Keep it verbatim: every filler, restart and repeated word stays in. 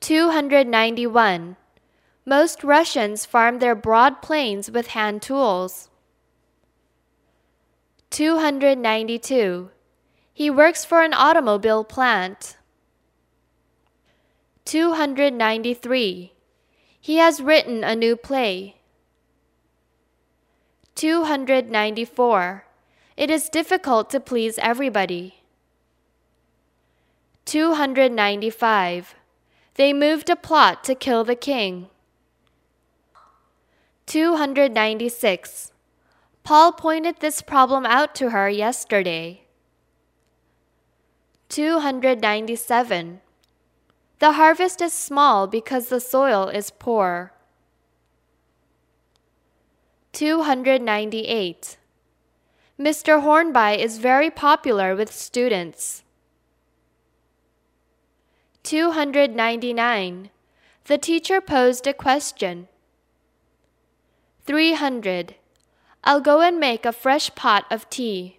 two hundred ninety-one. Most Russians farm their broad plains with hand tools. two hundred ninety-two. He works for an automobile plant. two hundred ninety-three. He has written a new play. two hundred ninety-four. It is difficult to please everybody. two hundred ninety-five. They moved a plot to kill the king. two hundred ninety-six. Paul pointed this problem out to her yesterday. two hundred ninety-seven. The harvest is small because the soil is poor. two hundred ninety-eight. Mister Hornby is very popular with students. two hundred ninety-nine. The teacher posed a question. three hundred. I'll go and make a fresh pot of tea.